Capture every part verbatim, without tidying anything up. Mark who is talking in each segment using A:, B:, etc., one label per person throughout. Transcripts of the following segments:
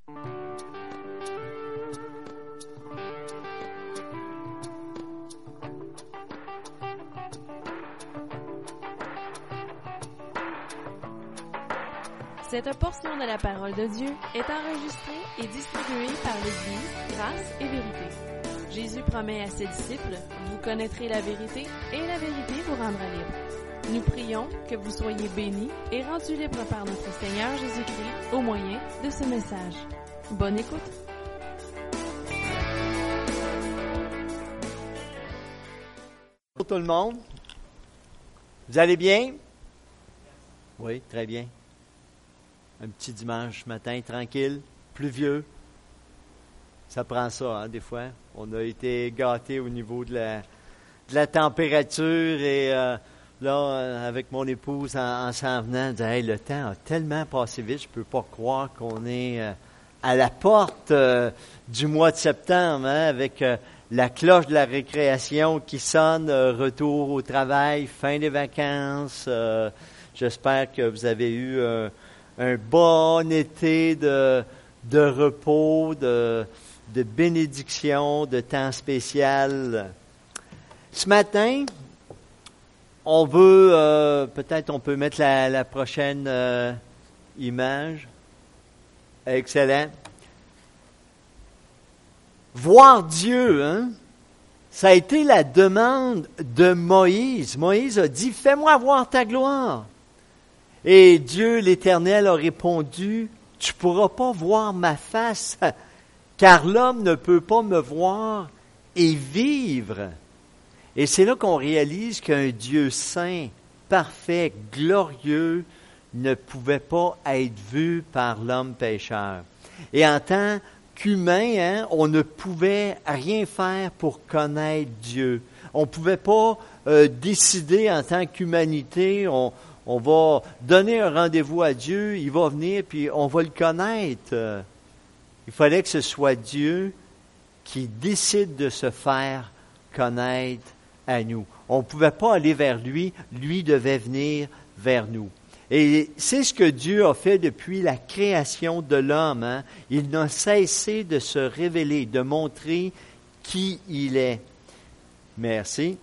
A: Cette portion de la parole de Dieu est enregistrée et distribuée par l'Église Grâce et Vérité. Jésus promet à ses disciples, vous connaîtrez la vérité et la vérité vous rendra libre. Nous prions que vous soyez bénis et rendus libres par notre Seigneur Jésus-Christ au moyen de ce message. Bonne écoute!
B: Bonjour tout le monde. Vous allez bien? Oui, très bien. Un petit dimanche matin tranquille, pluvieux. Ça prend ça, hein, des fois. On a été gâtés au niveau de la, de la température et euh, là, euh, avec mon épouse, en, en s'en venant, on disait, hey, le temps a tellement passé vite, je peux pas croire qu'on est euh, à la porte euh, du mois de septembre, hein, avec euh, la cloche de la récréation qui sonne, euh, retour au travail, fin des vacances. Euh, j'espère que vous avez eu euh, un bon été de, de repos, de, de bénédiction, de temps spécial. Ce matin, on veut, euh, peut-être on peut mettre la, la prochaine euh, image. Excellent. Voir Dieu, hein? Ça a été la demande de Moïse. Moïse a dit, fais-moi voir ta gloire. Et Dieu l'Éternel a répondu, tu pourras pas voir ma face, car l'homme ne peut pas me voir et vivre. Et c'est là qu'on réalise qu'un Dieu saint, parfait, glorieux, ne pouvait pas être vu par l'homme pécheur. Et en tant qu'humain, hein, on ne pouvait rien faire pour connaître Dieu. On ne pouvait pas euh, décider en tant qu'humanité, on On va donner un rendez-vous à Dieu, il va venir, puis on va le connaître. Il fallait que ce soit Dieu qui décide de se faire connaître à nous. On ne pouvait pas aller vers lui, lui devait venir vers nous. Et c'est ce que Dieu a fait depuis la création de l'homme. Hein? Il n'a cessé de se révéler, de montrer qui il est. Merci.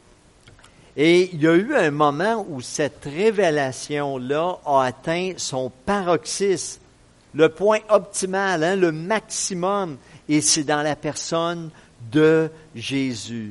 B: Et il y a eu un moment où cette révélation-là a atteint son paroxysme, le point optimal, hein, le maximum, et c'est dans la personne de Jésus.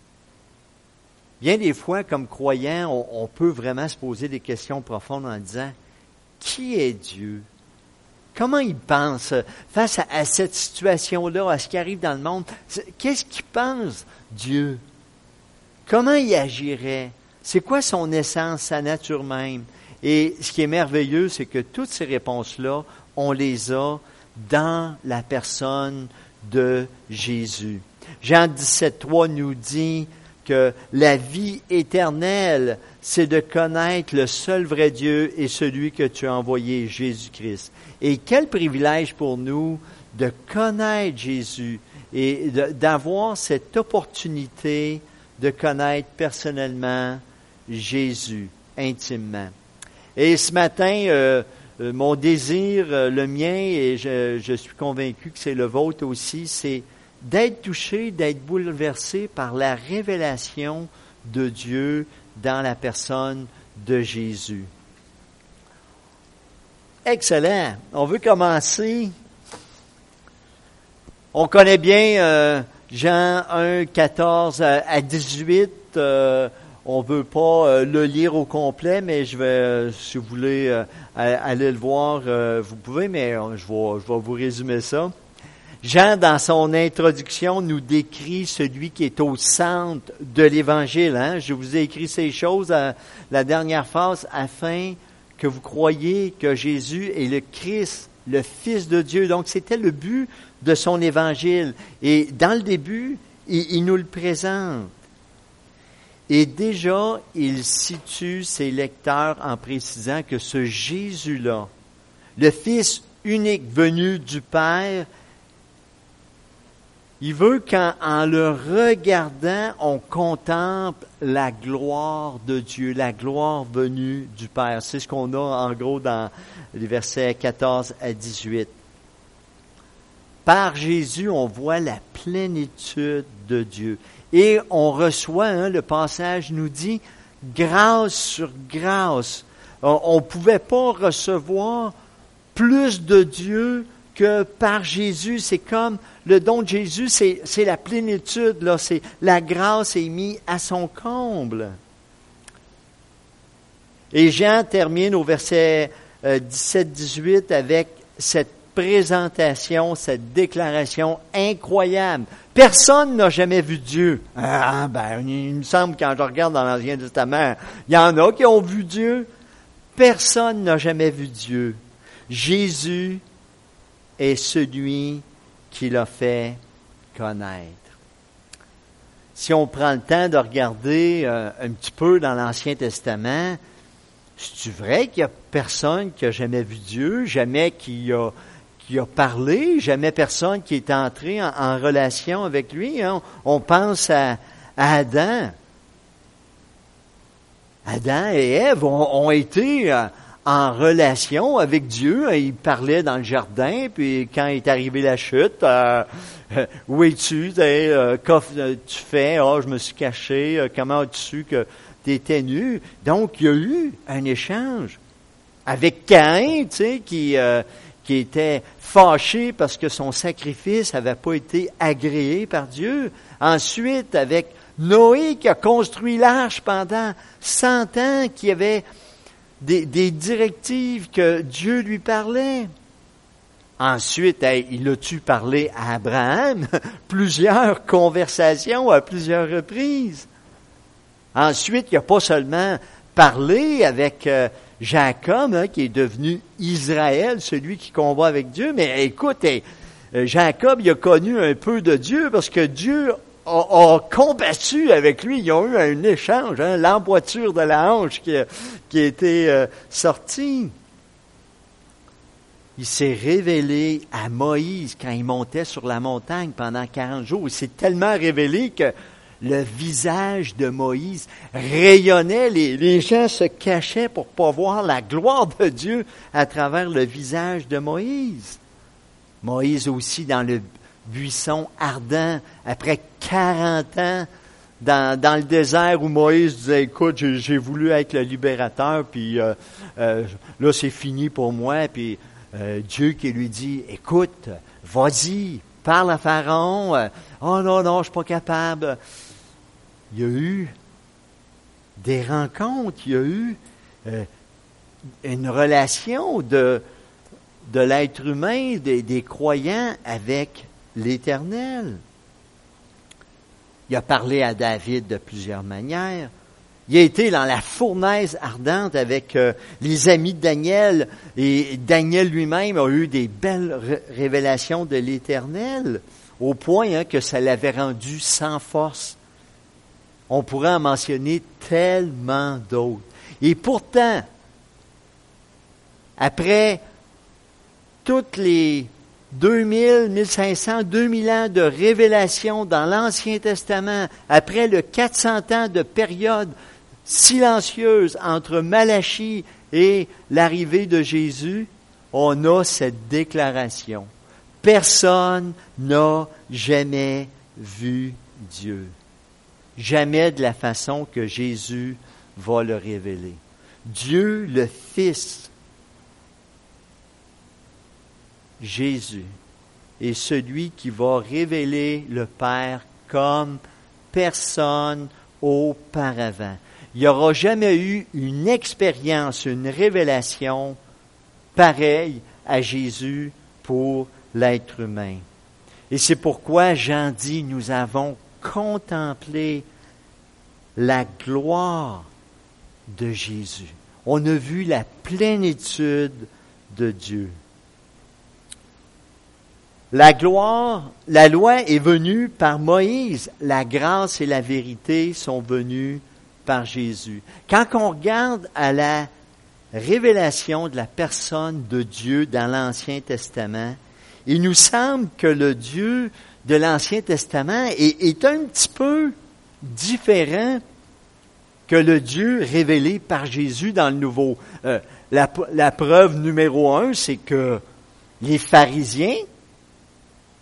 B: Bien des fois, comme croyants, on, on peut vraiment se poser des questions profondes en disant, qui est Dieu? Comment il pense face à, à cette situation-là, à ce qui arrive dans le monde? Qu'est-ce qu'il pense, Dieu? Comment il agirait? C'est quoi son essence, sa nature même? Et ce qui est merveilleux, c'est que toutes ces réponses-là, on les a dans la personne de Jésus. Jean dix-sept trois nous dit que la vie éternelle, c'est de connaître le seul vrai Dieu et celui que tu as envoyé, Jésus-Christ. Et quel privilège pour nous de connaître Jésus et de, d'avoir cette opportunité de connaître personnellement Jésus, intimement. Et ce matin, euh, euh, mon désir, euh, le mien, et je, je suis convaincu que c'est le vôtre aussi, c'est d'être touché, d'être bouleversé par la révélation de Dieu dans la personne de Jésus. Excellent. On veut commencer. On connaît bien euh, Jean un, quatorze à dix-huit, euh, on ne veut pas euh, le lire au complet, mais je vais, euh, si vous voulez euh, aller le voir, euh, vous pouvez, mais euh, je vais, je vais vous résumer ça. Jean, dans son introduction, nous décrit celui qui est au centre de l'Évangile. Hein? Je vous ai écrit ces choses à la dernière phrase, afin que vous croyiez que Jésus est le Christ, le Fils de Dieu. Donc, c'était le but de son Évangile. Et dans le début, il, il nous le présente. Et déjà, il situe ses lecteurs en précisant que ce Jésus-là, le Fils unique venu du Père, il veut qu'en en le regardant, on contemple la gloire de Dieu, la gloire venue du Père. C'est ce qu'on a en gros dans les versets quatorze à dix-huit. par Jésus, on voit la plénitude de Dieu. Et on reçoit, hein, le passage nous dit, grâce sur grâce. On ne pouvait pas recevoir plus de Dieu que par Jésus. C'est comme le don de Jésus, c'est, c'est la plénitude, là, c'est la grâce est mise à son comble. Et Jean termine au verset euh, dix-sept dix-huit avec cette présentation, cette déclaration incroyable. Personne n'a jamais vu Dieu. Ah, ben, il me semble, quand je regarde dans l'Ancien Testament, il y en a qui ont vu Dieu. Personne n'a jamais vu Dieu. Jésus est celui qui l'a fait connaître. Si on prend le temps de regarder euh, un petit peu dans l'Ancien Testament, c'est-tu vrai qu'il n'y a personne qui a jamais vu Dieu, jamais qui a, qui a parlé, jamais personne qui est entré en, en relation avec lui? Hein? On pense à, à Adam. Adam et Ève ont, ont été euh, en relation avec Dieu. Ils parlaient dans le jardin, puis quand est arrivée la chute, euh, euh, où es-tu? Euh, Qu'as-tu fait? Oh, je me suis caché. Euh, comment as-tu su que tu étais nu? Donc, il y a eu un échange avec Caïn, tu sais, qui, euh, qui était fâché parce que son sacrifice n'avait pas été agréé par Dieu. Ensuite, avec Noé qui a construit l'arche pendant cent ans, qui avait des, des directives que Dieu lui parlait. Ensuite, hey, il a-tu parlé à Abraham? Plusieurs conversations à plusieurs reprises. Ensuite, il n'a pas seulement parlé avec euh, Jacob, hein, qui est devenu Israël, celui qui combat avec Dieu, mais écoute, hey, Jacob, il a connu un peu de Dieu parce que Dieu a, a combattu avec lui. Ils ont eu un échange, hein, l'emboîture de la hanche qui a, qui a été euh, sortie. Il s'est révélé à Moïse quand il montait sur la montagne pendant quarante jours. Il s'est tellement révélé que le visage de Moïse rayonnait. Les, les gens se cachaient pour pas voir la gloire de Dieu à travers le visage de Moïse. Moïse aussi dans le buisson ardent, après quarante ans, dans, dans le désert où Moïse disait, écoute, j'ai, j'ai voulu être le libérateur, puis euh, euh, là c'est fini pour moi, puis euh, Dieu qui lui dit, écoute, vas-y, parle à Pharaon, euh, oh non, non, je suis pas capable. Il y a eu des rencontres, il y a eu euh, une relation de, de l'être humain, des, des croyants avec l'Éternel. Il a parlé à David de plusieurs manières. Il a été dans la fournaise ardente avec euh, les amis de Daniel, et Daniel lui-même a eu des belles ré- révélations de l'Éternel, au point hein, que ça l'avait rendu sans force. On pourrait en mentionner tellement d'autres. Et pourtant, après toutes les deux mille, mille cinq cents, deux mille ans de révélation dans l'Ancien Testament, après le quatre cents ans de période silencieuse entre Malachie et l'arrivée de Jésus, on a cette déclaration. Personne n'a jamais vu Dieu. Jamais de la façon que Jésus va le révéler. Dieu, le Fils, Jésus, est celui qui va révéler le Père comme personne auparavant. Il n'y aura jamais eu une expérience, une révélation pareille à Jésus pour l'être humain. Et c'est pourquoi Jean dit, nous avons contemplé la gloire de Jésus. On a vu la plénitude de Dieu. La gloire, la loi est venue par Moïse. La grâce et la vérité sont venues par Jésus. Quand on regarde à la révélation de la personne de Dieu dans l'Ancien Testament, il nous semble que le Dieu de l'Ancien Testament est, est un petit peu différent que le Dieu révélé par Jésus dans le Nouveau. Euh, la, la preuve numéro un, c'est que les pharisiens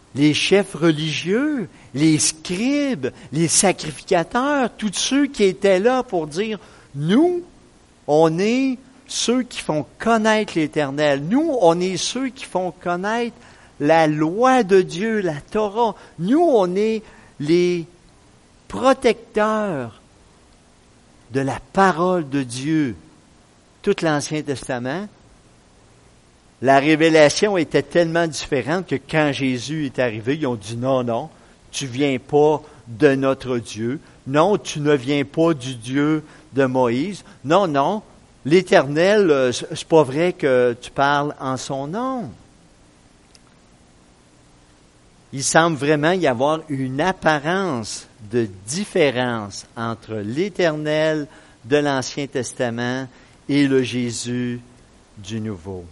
B: les chefs religieux, les scribes, les sacrificateurs, tous ceux qui étaient là pour dire, nous, on est ceux qui font connaître l'Éternel. Nous, on est ceux qui font connaître la loi de Dieu, la Torah. Nous, on est les protecteurs de la parole de Dieu. Tout l'Ancien Testament, la révélation était tellement différente que quand Jésus est arrivé, ils ont dit non, non, tu viens pas de notre Dieu. Non, tu ne viens pas du Dieu de Moïse. Non, non, l'Éternel, c'est pas vrai que tu parles en son nom. Il semble vraiment y avoir une apparence de différence entre l'Éternel de l'Ancien Testament et le Jésus du Nouveau.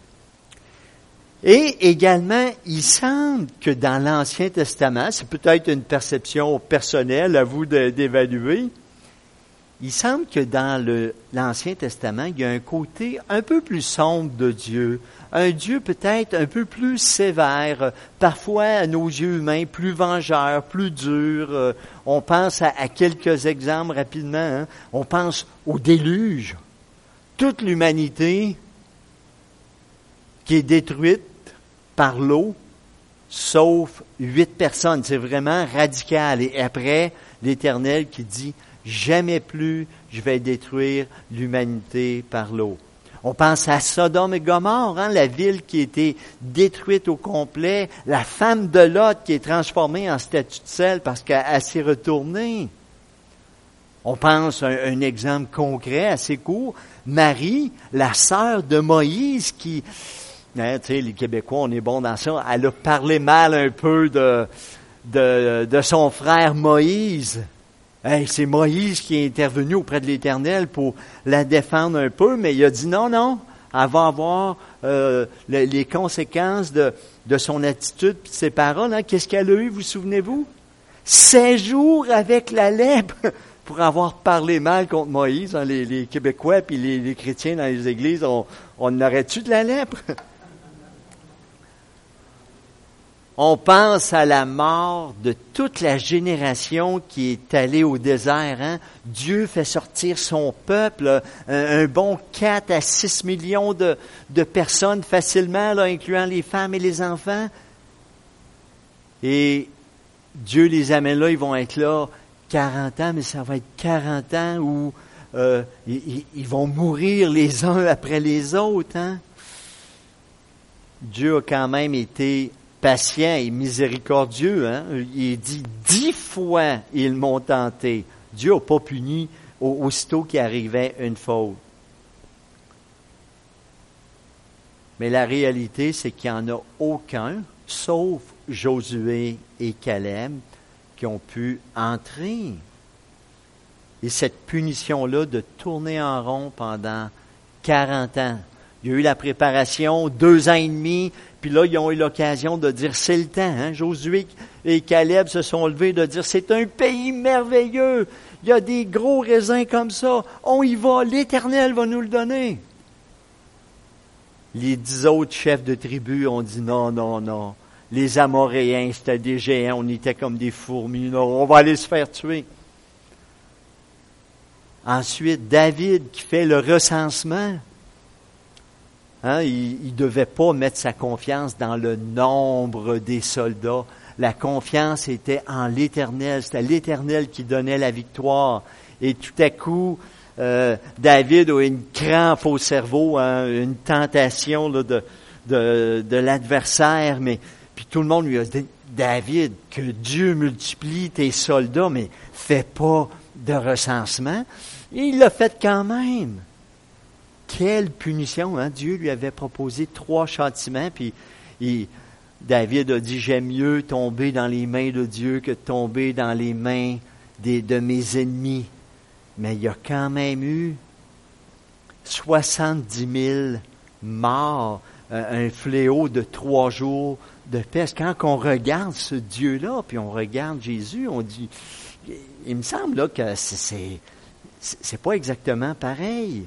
B: Et également, il semble que dans l'Ancien Testament, c'est peut-être une perception personnelle à vous de, d'évaluer, il semble que dans le, l'Ancien Testament, il y a un côté un peu plus sombre de Dieu, un Dieu peut-être un peu plus sévère, parfois à nos yeux humains, plus vengeur, plus dur. On pense à, à quelques exemples rapidement. Hein. On pense au déluge. Toute l'humanité qui est détruite par l'eau, sauf huit personnes. C'est vraiment radical. Et après, l'Éternel qui dit, jamais plus je vais détruire l'humanité par l'eau. On pense à Sodome et Gomorrhe, hein, la ville qui a été détruite au complet, la femme de Lot qui est transformée en statue de sel parce qu'elle s'est retournée. On pense à un, un exemple concret assez court, Marie, la sœur de Moïse qui, hein, tu sais, les Québécois, on est bons dans ça, elle a parlé mal un peu de, de, de son frère Moïse. Hey, c'est Moïse qui est intervenu auprès de l'Éternel pour la défendre un peu, mais il a dit non, non, elle va avoir euh, le, les conséquences de, de son attitude et de ses paroles. Hein. Qu'est-ce qu'elle a eu, vous souvenez-vous? Seize jours avec la lèpre pour avoir parlé mal contre Moïse. Hein. Les, les Québécois puis les, les chrétiens dans les églises, on, on aurait-tu de la lèpre? On pense à la mort de toute la génération qui est allée au désert. Hein? Dieu fait sortir son peuple, un, un bon quatre à six millions de, de personnes facilement, là, incluant les femmes et les enfants. Et Dieu les amène là, ils vont être là quarante ans, mais ça va être quarante ans où euh, ils, ils vont mourir les uns après les autres. Hein? Dieu a quand même été patient et miséricordieux, hein? Il dit dix fois ils m'ont tenté. Dieu n'a pas puni aussitôt qu'il arrivait une faute. Mais la réalité, c'est qu'il n'y en a aucun, sauf Josué et Caleb, qui ont pu entrer. Et cette punition-là de tourner en rond pendant quarante ans. Il y a eu la préparation, deux ans et demi, puis là, ils ont eu l'occasion de dire, c'est le temps. Hein? Josué et Caleb se sont levés de dire, c'est un pays merveilleux. Il y a des gros raisins comme ça. On y va, l'Éternel va nous le donner. Les dix autres chefs de tribu ont dit, non, non, non. Les Amoréens, c'était des géants, on était comme des fourmis. Non, on va aller se faire tuer. Ensuite, David qui fait le recensement. Hein, il ne devait pas mettre sa confiance dans le nombre des soldats. La confiance était en l'Éternel. C'était l'Éternel qui donnait la victoire. Et tout à coup, euh, David a une crampe au cerveau, hein, une tentation là, de, de, de l'adversaire. Mais puis tout le monde lui a dit, David, que Dieu multiplie tes soldats, mais fais pas de recensement. Et il l'a fait quand même. Quelle punition, hein? Dieu lui avait proposé trois châtiments, puis il, David a dit, j'aime mieux tomber dans les mains de Dieu que de tomber dans les mains des, de mes ennemis. Mais il y a quand même eu soixante-dix mille morts, un fléau de trois jours de peste. Quand on regarde ce Dieu-là, puis on regarde Jésus, on dit, il me semble là que c'est, c'est, c'est pas exactement pareil.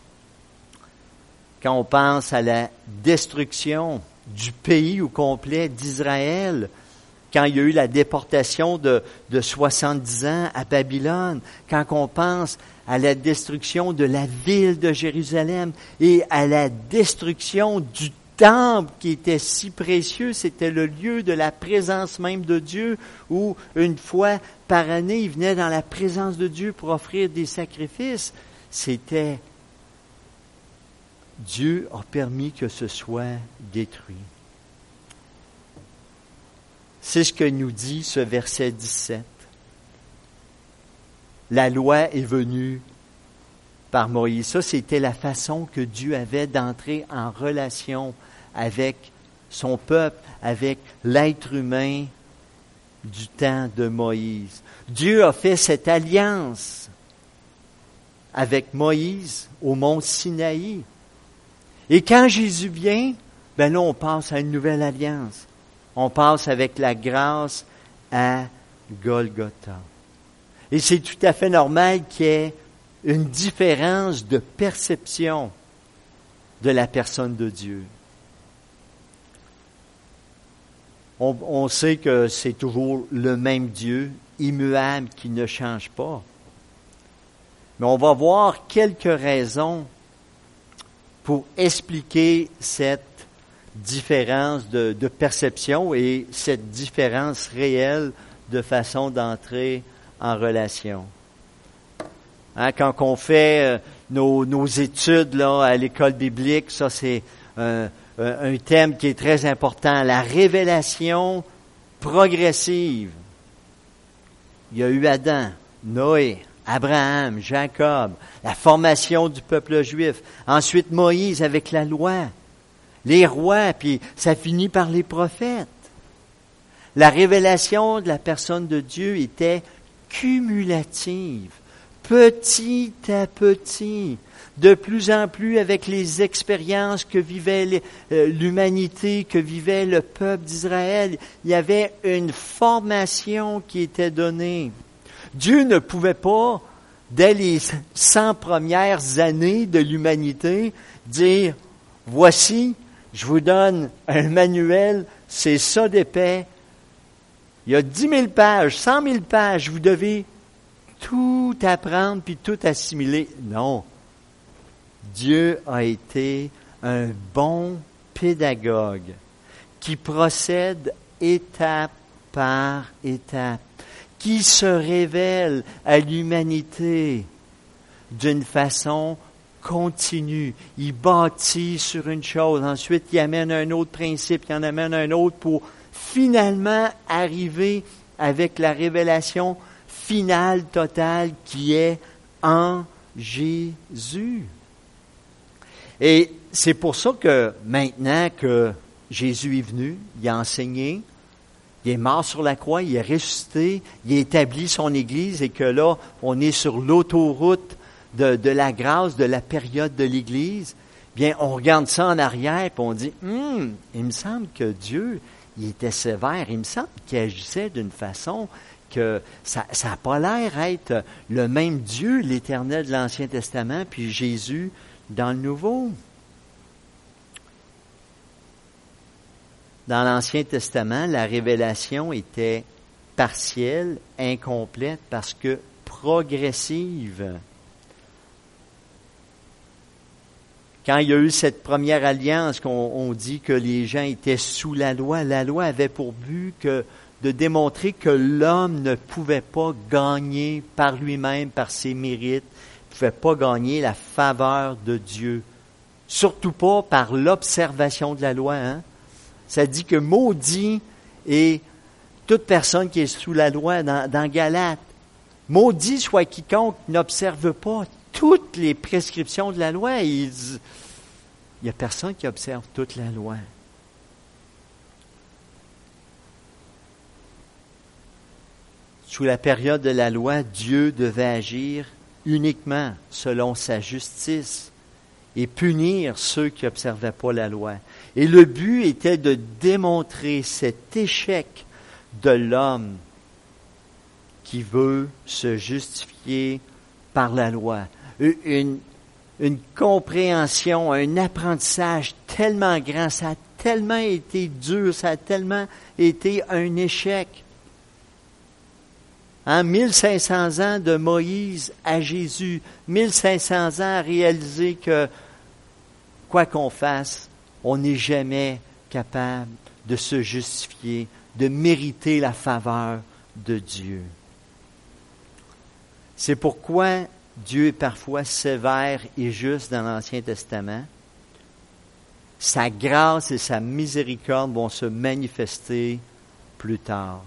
B: Quand on pense à la destruction du pays au complet d'Israël, quand il y a eu la déportation de, de soixante-dix ans à Babylone, quand on pense à la destruction de la ville de Jérusalem et à la destruction du temple qui était si précieux, c'était le lieu de la présence même de Dieu, où une fois par année, il venait dans la présence de Dieu pour offrir des sacrifices. C'était Dieu a permis que ce soit détruit. C'est ce que nous dit ce verset dix-sept. La loi est venue par Moïse. Ça, c'était la façon que Dieu avait d'entrer en relation avec son peuple, avec l'être humain du temps de Moïse. Dieu a fait cette alliance avec Moïse au mont Sinaï. Et quand Jésus vient, ben là, on passe à une nouvelle alliance. On passe avec la grâce à Golgotha. Et c'est tout à fait normal qu'il y ait une différence de perception de la personne de Dieu. On, on sait que c'est toujours le même Dieu, immuable, qui ne change pas. Mais on va voir quelques raisons pour expliquer cette différence de, de perception et cette différence réelle de façon d'entrer en relation. Hein, quand on fait euh, nos, nos études là, à l'école biblique, ça c'est un, un thème qui est très important, la révélation progressive. Il y a eu Adam, Noé, Abraham, Jacob, la formation du peuple juif. Ensuite, Moïse avec la loi, les rois, puis ça finit par les prophètes. La révélation de la personne de Dieu était cumulative, petit à petit, de plus en plus avec les expériences que vivait les, euh, l'humanité, que vivait le peuple d'Israël. Il y avait une formation qui était donnée. Dieu ne pouvait pas, dès les cent premières années de l'humanité, dire « Voici, je vous donne un manuel, c'est ça d'épais. Il y a dix mille pages, cent mille pages, vous devez tout apprendre puis tout assimiler. » Non. Dieu a été un bon pédagogue qui procède étape par étape, qui se révèle à l'humanité d'une façon continue. Il bâtit sur une chose, ensuite il amène un autre principe, il en amène un autre pour finalement arriver avec la révélation finale, totale, qui est en Jésus. Et c'est pour ça que maintenant que Jésus est venu, il a enseigné, il est mort sur la croix, il est ressuscité, il a établi son Église et que là, on est sur l'autoroute de, de la grâce, de la période de l'Église. Bien, on regarde ça en arrière et on dit, hum, il me semble que Dieu, il était sévère, il me semble qu'il agissait d'une façon que ça n'a pas l'air être le même Dieu, l'Éternel de l'Ancien Testament, puis Jésus dans le Nouveau. Dans l'Ancien Testament, la révélation était partielle, incomplète, parce que progressive. Quand il y a eu cette première alliance, qu'on on dit que les gens étaient sous la loi, la loi avait pour but que, de démontrer que l'homme ne pouvait pas gagner par lui-même, par ses mérites, ne pouvait pas gagner la faveur de Dieu. Surtout pas par l'observation de la loi, hein? Ça dit que maudit est toute personne qui est sous la loi dans, dans Galates. Maudit soit quiconque n'observe pas toutes les prescriptions de la loi. Il n'y a personne qui observe toute la loi. Sous la période de la loi, Dieu devait agir uniquement selon sa justice et punir ceux qui n'observaient pas la loi. Et le but était de démontrer cet échec de l'homme qui veut se justifier par la loi. Une, une compréhension, un apprentissage tellement grand, ça a tellement été dur, ça a tellement été un échec. Hein, mille cinq cents ans de Moïse à Jésus, mille cinq cents ans à réaliser que, quoi qu'on fasse, on n'est jamais capable de se justifier, de mériter la faveur de Dieu. C'est pourquoi Dieu est parfois sévère et juste dans l'Ancien Testament. Sa grâce et sa miséricorde vont se manifester plus tard.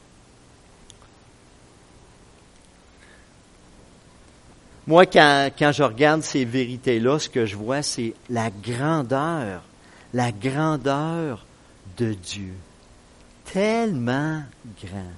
B: Moi, quand, quand je regarde ces vérités-là, ce que je vois, c'est la grandeur, la grandeur de Dieu. Tellement grand.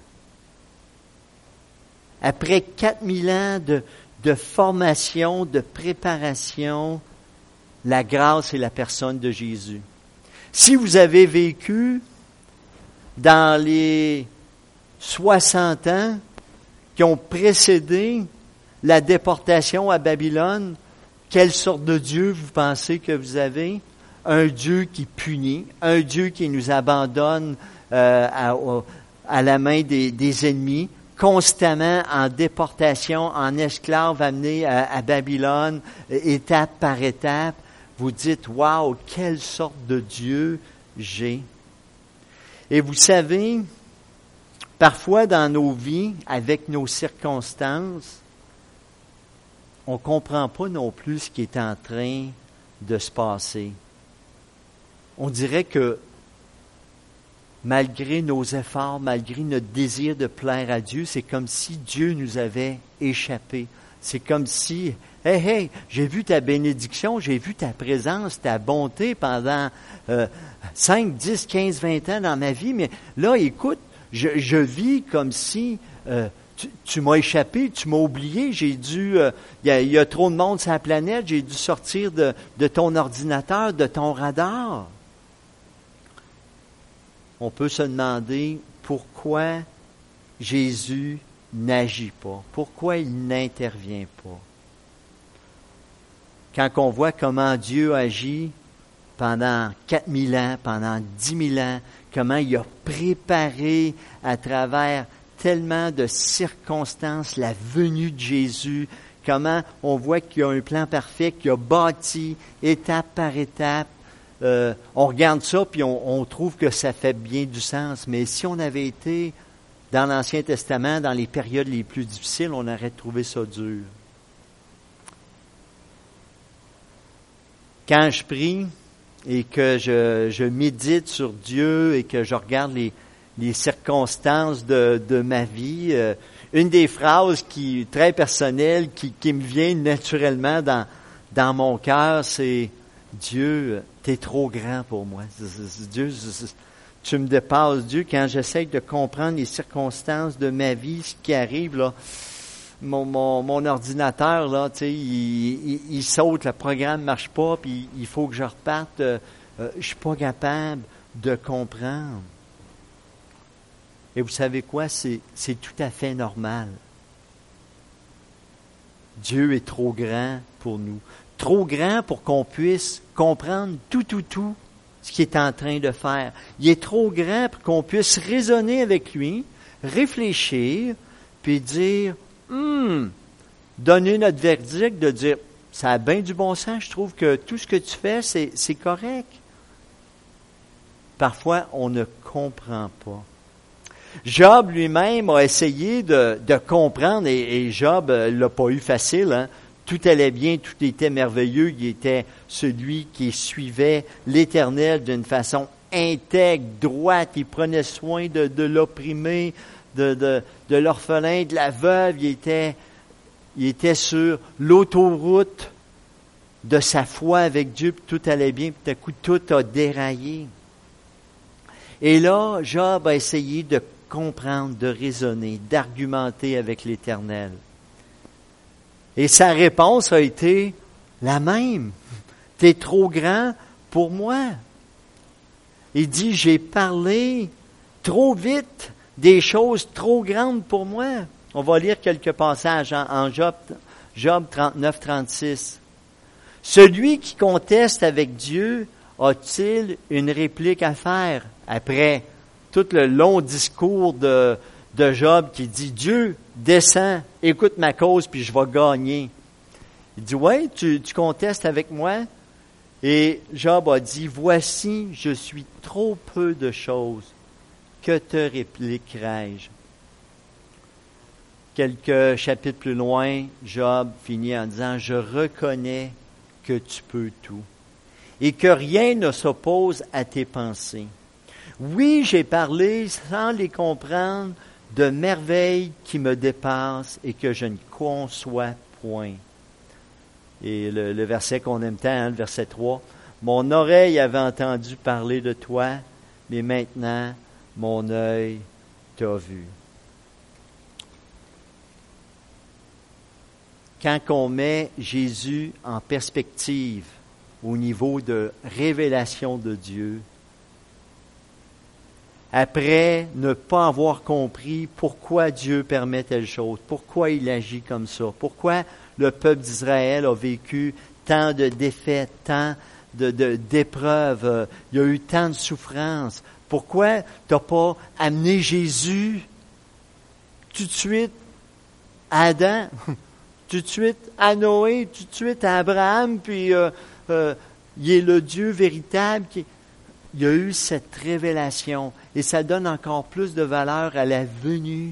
B: Après quatre mille ans de, de formation, de préparation, la grâce et la personne de Jésus. Si vous avez vécu dans les soixante ans qui ont précédé la déportation à Babylone, quelle sorte de Dieu vous pensez que vous avez? Un Dieu qui punit, un Dieu qui nous abandonne euh, à, à la main des, des ennemis, constamment en déportation, en esclaves amenés à, à Babylone, étape par étape. Vous dites, waouh, quelle sorte de Dieu j'ai. Et vous savez, parfois dans nos vies, avec nos circonstances, on ne comprend pas non plus ce qui est en train de se passer. On dirait que malgré nos efforts, malgré notre désir de plaire à Dieu, c'est comme si Dieu nous avait échappé. C'est comme si, hey, hey, j'ai vu ta bénédiction, j'ai vu ta présence, ta bonté pendant euh, cinq, dix, quinze, vingt ans dans ma vie, mais là, écoute, je, je vis comme si euh, tu, tu m'as échappé, tu m'as oublié, j'ai dû, il euh, y, a, y a trop de monde sur la planète, j'ai dû sortir de, de ton ordinateur, de ton radar. On peut se demander pourquoi Jésus n'agit pas, pourquoi il n'intervient pas. Quand on voit comment Dieu agit pendant quatre mille ans, pendant dix mille ans, comment il a préparé à travers tellement de circonstances la venue de Jésus, comment on voit qu'il y a un plan parfait, qu'il a bâti étape par étape. Euh, on regarde ça puis on, on trouve que ça fait bien du sens. Mais si on avait été dans l'Ancien Testament, dans les périodes les plus difficiles, on aurait trouvé ça dur. Quand je prie et que je, je médite sur Dieu et que je regarde les, les circonstances de, de ma vie, euh, une des phrases qui très personnelle qui, qui me vient naturellement dans, dans mon cœur, c'est « Dieu, t'es trop grand pour moi. Dieu, tu me dépasses. Dieu, quand j'essaie de comprendre les circonstances de ma vie, ce qui arrive, là, mon, mon, mon ordinateur, là, tu sais, il, il, il saute, le programme ne marche pas, puis il faut que je reparte. Euh, euh, je suis pas capable de comprendre. » Et vous savez quoi? C'est, c'est tout à fait normal. Dieu est trop grand pour nous. Trop grand pour qu'on puisse comprendre tout, tout, tout ce qu'il est en train de faire. Il est trop grand pour qu'on puisse raisonner avec lui, réfléchir, puis dire, hum, donner notre verdict, de dire, ça a bien du bon sens, je trouve que tout ce que tu fais, c'est, c'est correct. Parfois, on ne comprend pas. Job lui-même a essayé de, de comprendre, et, et Job euh, l'a pas eu facile, hein. Tout allait bien, tout était merveilleux. Il était celui qui suivait l'Éternel d'une façon intègre, droite. Il prenait soin de, de l'opprimé, de, de, de l'orphelin, de la veuve. Il était, il était sur l'autoroute de sa foi avec Dieu, puis tout allait bien, puis tout à coup, tout a déraillé. Et là, Job a essayé de comprendre, de raisonner, d'argumenter avec l'Éternel. Et sa réponse a été la même. « T'es trop grand pour moi. » Il dit, « J'ai parlé trop vite des choses trop grandes pour moi. » On va lire quelques passages en, en Job, Job trente-neuf trente-six. « Celui qui conteste avec Dieu a-t-il une réplique à faire après tout le long discours de, de Job qui dit « Dieu, descends, écoute ma cause, puis je vais gagner. » Il dit « Ouais, tu, tu contestes avec moi? » Et Job a dit « Voici, je suis trop peu de choses. Que te répliquerai-je? » Quelques chapitres plus loin, Job finit en disant « Je reconnais que tu peux tout et que rien ne s'oppose à tes pensées. Oui, j'ai parlé sans les comprendre de merveilles qui me dépassent et que je ne conçois point. » Et le, le verset qu'on aime tant, hein, le verset trois, « Mon oreille avait entendu parler de toi, mais maintenant mon œil t'a vu. » Quand on met Jésus en perspective au niveau de révélation de Dieu, après ne pas avoir compris pourquoi Dieu permet telle chose, pourquoi il agit comme ça, pourquoi le peuple d'Israël a vécu tant de défaites, tant de, de, d'épreuves, euh, il y a eu tant de souffrances, pourquoi tu n'as pas amené Jésus tout de suite à Adam, tout de suite à Noé, tout de suite à Abraham, puis euh, euh, il est le Dieu véritable. Qui... Il y a eu cette révélation et ça donne encore plus de valeur à la venue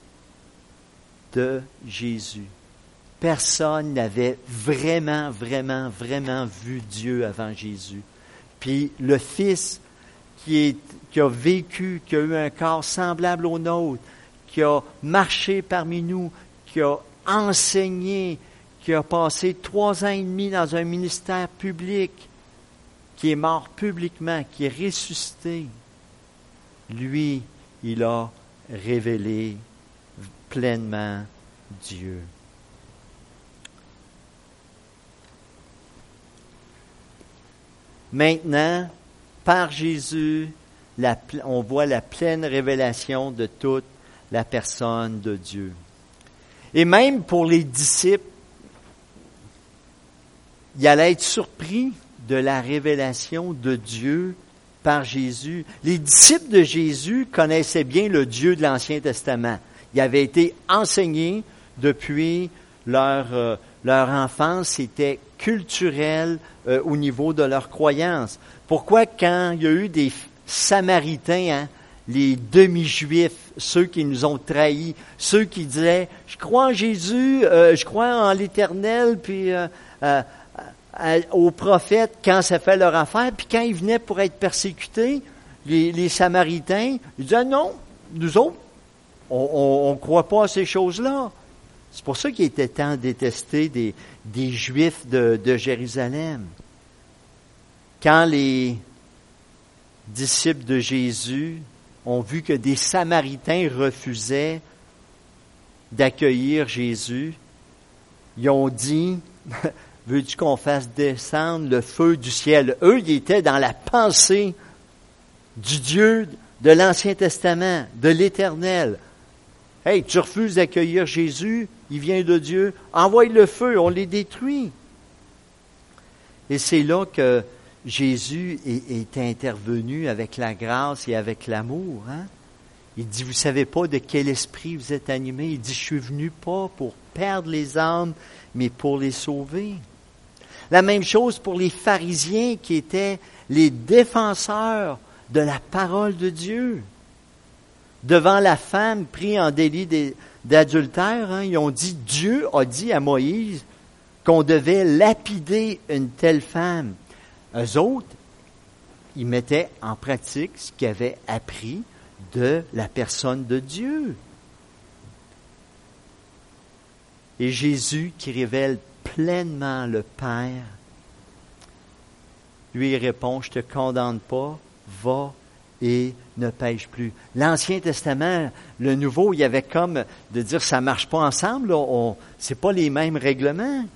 B: de Jésus. Personne n'avait vraiment, vraiment, vraiment vu Dieu avant Jésus. Puis le Fils qui, est, qui a vécu, qui a eu un corps semblable au nôtre, qui a marché parmi nous, qui a enseigné, qui a passé trois ans et demi dans un ministère public, qui est mort publiquement, qui est ressuscité, lui, il a révélé pleinement Dieu. Maintenant, par Jésus, la, on voit la pleine révélation de toute la personne de Dieu. Et même pour les disciples, ils allaient être surpris de la révélation de Dieu par Jésus. Les disciples de Jésus connaissaient bien le Dieu de l'Ancien Testament. Ils avaient été enseignés depuis leur, euh, leur enfance. C'était culturel euh, au niveau de leur croyance. Pourquoi quand il y a eu des Samaritains, hein, les demi-juifs, ceux qui nous ont trahis, ceux qui disaient « Je crois en Jésus, euh, je crois en l'Éternel, puis euh, euh, euh, aux prophètes quand ça fait leur affaire. » Puis quand ils venaient pour être persécutés, les, les Samaritains, ils disaient « Non, nous autres, on ne croit pas à ces choses-là. » C'est pour ça qu'ils étaient tant détestés des, des Juifs de, de Jérusalem. Quand les disciples de Jésus ont vu que des Samaritains refusaient d'accueillir Jésus, ils ont dit, « Veux-tu qu'on fasse descendre le feu du ciel? » Eux, ils étaient dans la pensée du Dieu de l'Ancien Testament, de l'Éternel. « Hey, tu refuses d'accueillir Jésus, il vient de Dieu, envoie le feu, on les détruit. » Et c'est là que Jésus est, est intervenu avec la grâce et avec l'amour. Hein? Il dit, vous savez pas de quel esprit vous êtes animés. Il dit, je suis venu pas pour perdre les âmes, mais pour les sauver. La même chose pour les pharisiens qui étaient les défenseurs de la parole de Dieu. Devant la femme prise en délit d'adultère, hein, ils ont dit, Dieu a dit à Moïse qu'on devait lapider une telle femme. Eux autres, ils mettaient en pratique ce qu'ils avaient appris de la personne de Dieu. Et Jésus, qui révèle pleinement le Père, lui il répond, je ne te condamne pas, va et ne pêche plus. L'Ancien Testament, le Nouveau, il y avait comme de dire, ça ne marche pas ensemble, ce n'est pas les mêmes règlements.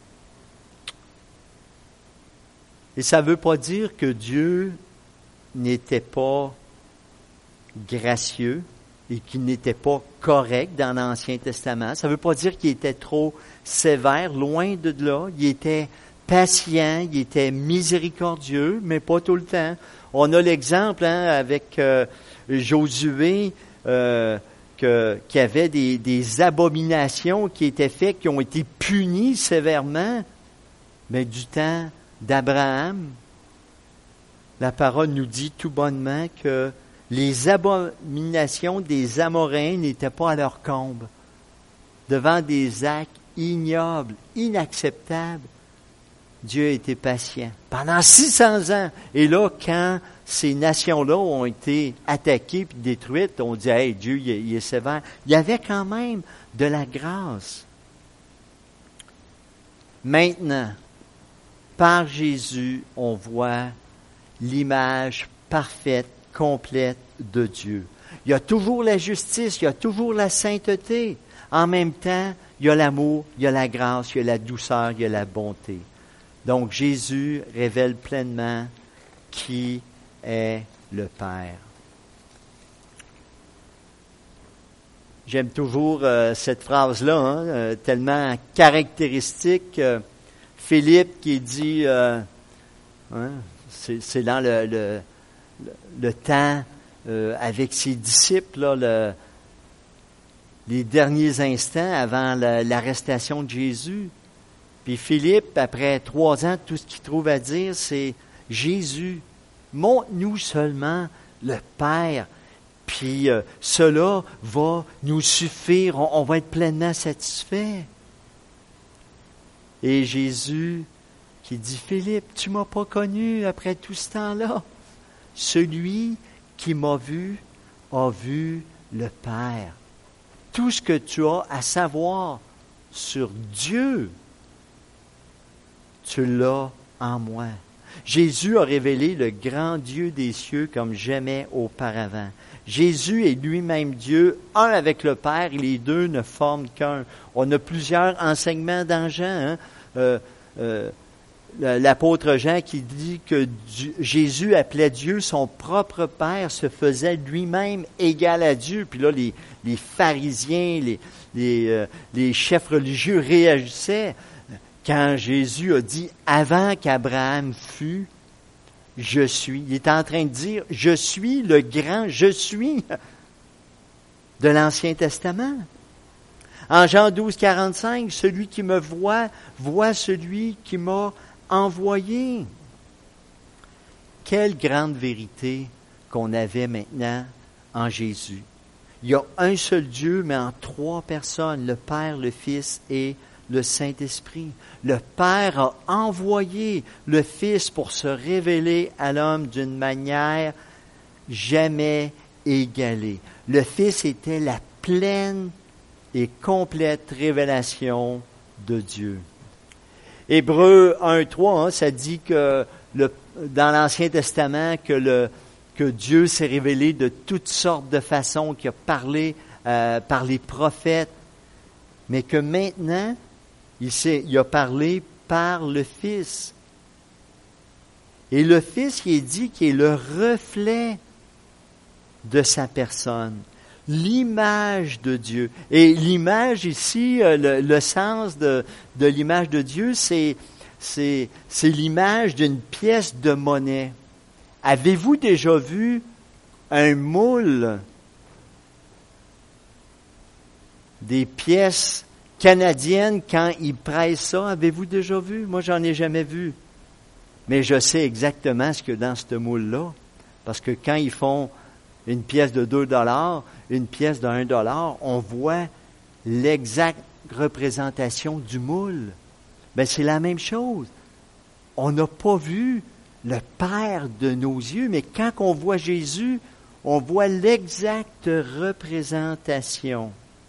B: Et ça ne veut pas dire que Dieu n'était pas gracieux et qu'il n'était pas correct dans l'Ancien Testament. Ça ne veut pas dire qu'il était trop sévère, loin de là. Il était patient, il était miséricordieux, mais pas tout le temps. On a l'exemple hein, avec euh, Josué, euh, que, qu'il y avait des, des abominations qui étaient faites, qui ont été punies sévèrement, mais du temps d'Abraham, la parole nous dit tout bonnement que les abominations des Amoréens n'étaient pas à leur comble. Devant des actes ignobles, inacceptables, Dieu a été patient pendant six cents ans. Et là, quand ces nations-là ont été attaquées puis détruites, on dit « Hey, Dieu, il est, il est sévère ». Il y avait quand même de la grâce. Maintenant, par Jésus, on voit l'image parfaite, complète de Dieu. Il y a toujours la justice, il y a toujours la sainteté. En même temps, il y a l'amour, il y a la grâce, il y a la douceur, il y a la bonté. Donc, Jésus révèle pleinement qui est le Père. J'aime toujours euh, cette phrase-là, hein, euh, tellement caractéristique. Euh, Philippe qui dit, euh, hein, c'est, c'est dans le, le, le, le temps euh, avec ses disciples, là, le, les derniers instants avant la, l'arrestation de Jésus. Puis Philippe, après trois ans, tout ce qu'il trouve à dire, c'est « Jésus, montre-nous seulement le Père, puis euh, cela va nous suffire, on, on va être pleinement satisfait. » Et Jésus qui dit « Philippe, tu m'as pas connu après tout ce temps-là. Celui qui m'a vu a vu le Père. » Tout ce que tu as à savoir sur Dieu, tu l'as en moi. Jésus a révélé le grand Dieu des cieux comme jamais auparavant. Jésus est lui-même Dieu, un avec le Père, et les deux ne forment qu'un. On a plusieurs enseignements dans Jean. Hein? Euh, euh, l'apôtre Jean qui dit que Dieu, Jésus appelait Dieu son propre Père, se faisait lui-même égal à Dieu. Puis là, les, les pharisiens, les, les, euh, les chefs religieux réagissaient quand Jésus a dit « Avant qu'Abraham fût, je suis ». Il est en train de dire « Je suis le grand je suis » de l'Ancien Testament. En Jean douze, quarante-cinq, « Celui qui me voit, voit celui qui m'a envoyé ». Quelle grande vérité qu'on avait maintenant en Jésus. Il y a un seul Dieu, mais en trois personnes, le Père, le Fils et le Saint-Esprit. Le Père a envoyé le Fils pour se révéler à l'homme d'une manière jamais égalée. Le Fils était la pleine et complète révélation de Dieu. Hébreux un, trois, hein, ça dit que le, dans l'Ancien Testament que, le, que Dieu s'est révélé de toutes sortes de façons, qu'il a parlé euh, par les prophètes, mais que maintenant, il, s'est, il a parlé par le Fils. Et le Fils, il est dit qu'il est le reflet de sa personne, l'image de Dieu. Et l'image ici, le, le sens de, de l'image de Dieu, c'est, c'est, c'est l'image d'une pièce de monnaie. Avez-vous déjà vu un moule des pièces canadiennes quand ils pressent ça? Avez-vous déjà vu? Moi, j'en ai jamais vu. Mais je sais exactement ce qu'il y a dans ce moule-là. Parce que quand ils font une pièce de deux dollars, une pièce de un dollar, on voit l'exacte représentation du moule. Ben, c'est la même chose. On n'a pas vu le Père de nos yeux, mais quand on voit Jésus, on voit l'exacte représentation.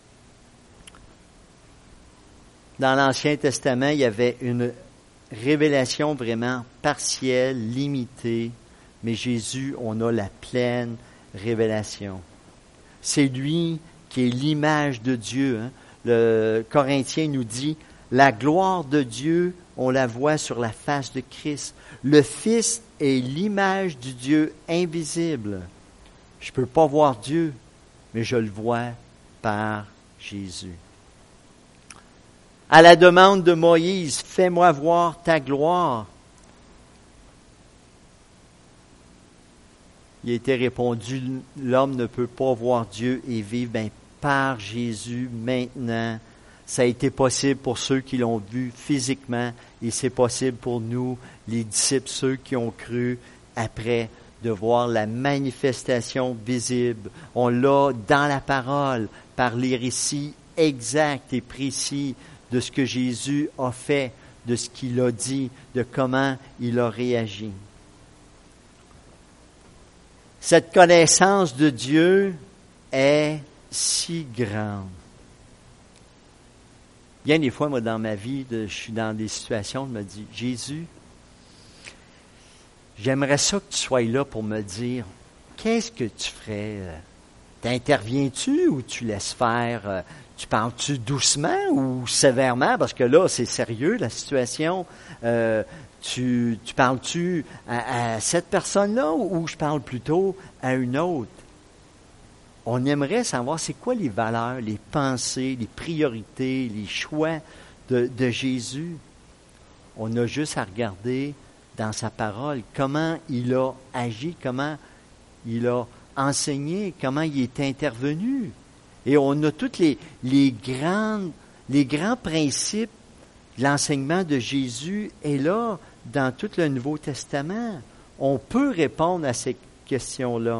B: Dans l'Ancien Testament, il y avait une révélation vraiment partielle, limitée, mais Jésus, on a la pleine révélation. C'est lui qui est l'image de Dieu. Hein. Le Corinthien nous dit, la gloire de Dieu, on la voit sur la face de Christ. Le Fils est l'image du Dieu invisible. Je ne peux pas voir Dieu, mais je le vois par Jésus. À la demande de Moïse, fais-moi voir ta gloire. Il a été répondu, l'homme ne peut pas voir Dieu et vivre. Ben, par Jésus, maintenant, ça a été possible pour ceux qui l'ont vu physiquement et c'est possible pour nous, les disciples, ceux qui ont cru après de voir la manifestation visible. On l'a dans la parole, par les récits exacts et précis de ce que Jésus a fait, de ce qu'il a dit, de comment il a réagi. Cette connaissance de Dieu est si grande. Bien des fois, moi, dans ma vie, de, je suis dans des situations, je me dis, Jésus, j'aimerais ça que tu sois là pour me dire, qu'est-ce que tu ferais? T'interviens-tu ou tu laisses faire? Tu parles-tu doucement ou sévèrement? Parce que là, c'est sérieux, la situation. Euh, tu, tu parles-tu à, à cette personne-là ou je parle plutôt à une autre? On aimerait savoir c'est quoi les valeurs, les pensées, les priorités, les choix de, de Jésus. On a juste à regarder dans sa parole comment il a agi, comment il a enseigné, comment il est intervenu. Et on a tous les, les, grandes, les grands principes de l'enseignement de Jésus est là dans tout le Nouveau Testament. On peut répondre à ces questions-là.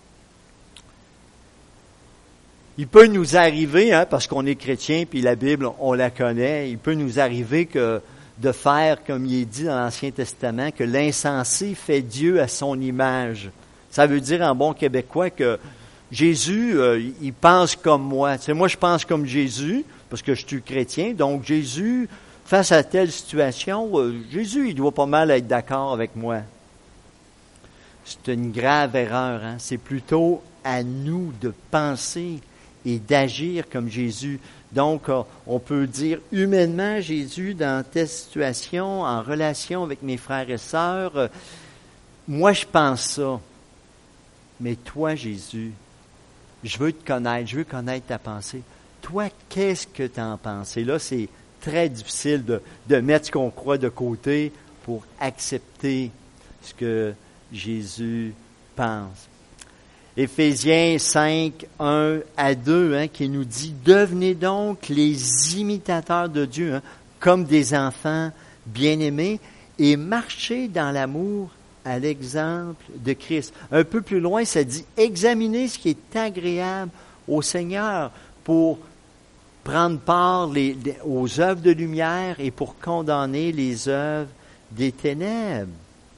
B: Il peut nous arriver, hein, parce qu'on est chrétien, puis la Bible, on la connaît, il peut nous arriver que de faire, comme il est dit dans l'Ancien Testament, que l'insensé fait Dieu à son image. Ça veut dire en bon québécois que Jésus, euh, il pense comme moi. Tu sais, moi, je pense comme Jésus, parce que je suis chrétien, donc Jésus, face à telle situation, euh, Jésus, il doit pas mal être d'accord avec moi. C'est une grave erreur, hein? C'est plutôt à nous de penser et d'agir comme Jésus. Donc, on peut dire humainement, Jésus, dans telle situation, en relation avec mes frères et sœurs, euh, moi, je pense ça. Mais toi, Jésus, je veux te connaître, je veux connaître ta pensée. Toi, qu'est-ce que tu en penses? Et là, c'est très difficile de, de mettre ce qu'on croit de côté pour accepter ce que Jésus pense. Éphésiens cinq, un à deux, hein, qui nous dit « Devenez donc les imitateurs de Dieu, hein, comme des enfants bien-aimés, et marchez dans l'amour à l'exemple de Christ. » Un peu plus loin, ça dit « Examinez ce qui est agréable au Seigneur pour prendre part les, les, aux œuvres de lumière et pour condamner les œuvres des ténèbres. »